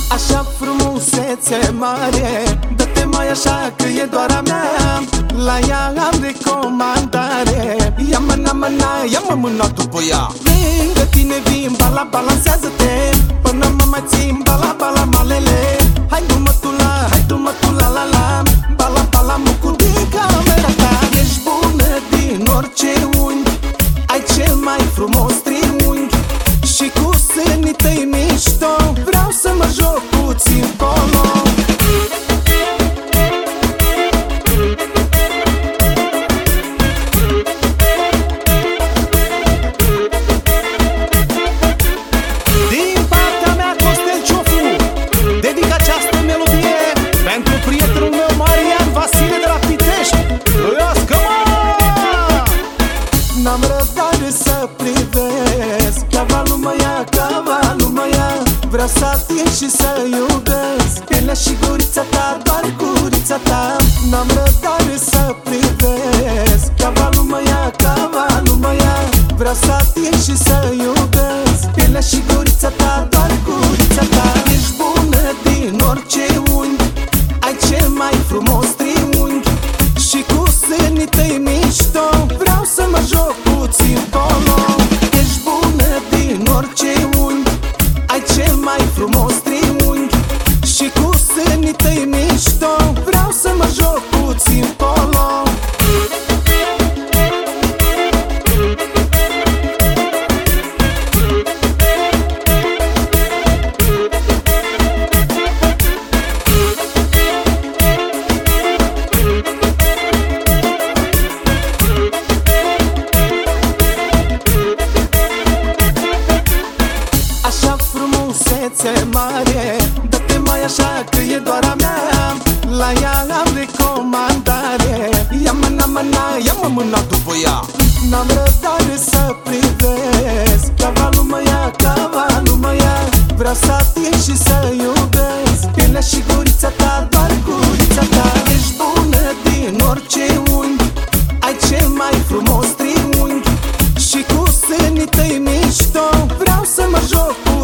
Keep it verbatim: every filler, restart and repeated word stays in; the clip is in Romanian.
Așa frumusețe mare, dă-te mai așa că e doar a mea. La ea am recomandare. Ia-mă, na-mă, na, ia-mă mâna după ea. Lângă tine vin, bala, balansează-te, până mă mai țin, bala, bala, malele. Hai du-mă tu la, hai du-mă tu la, la, la, bala, bala, mucu din camera ta. Ești bună din orice unghi, ai cel mai frumos triunghi și cu sânii tăi mișto vreau să mă joc puțin polo. Din partea mea, Costel Ciofu, dedic această melodie pentru prietenul meu Marian Vasile de la Pitești. Trăiască-mă! N-am răbdare să privesc, cavalul mă ia, cavalul mă ia. Vreau să ating și să iubesc, pielea și gurița ta, doar gurița ta. N-am răbdare să privesc, cavalul mă ia, cavalul mă ia. Vreau să ating și să iubesc, pielea și gurița ta, doar gurița ta. Ești bună din orice unghi, ai cel mai frumos triunghi și cu sânii tăi mișto vreau să mă joc puțin polo. Ești bună din orice unghi, ai cel mai frumos triunghi și cu sânii tăi mișto vreau să mă joc puțin polo. Frumusețe mare, dă-te mai așa că e doar a mea. La ea am recomandare. Ia-mă, na-mă, na, ia-mă mâna după ea. N-am răbdare să privesc, cavalul mă ia, cavalul mă ia. Vreau să ating și să iubesc, pielea și gurița ta, doar gurița ta. Ești bună din orice unghi, ai cel mai frumos triunghi și cu sânii tăi mișto vreau să mă joc.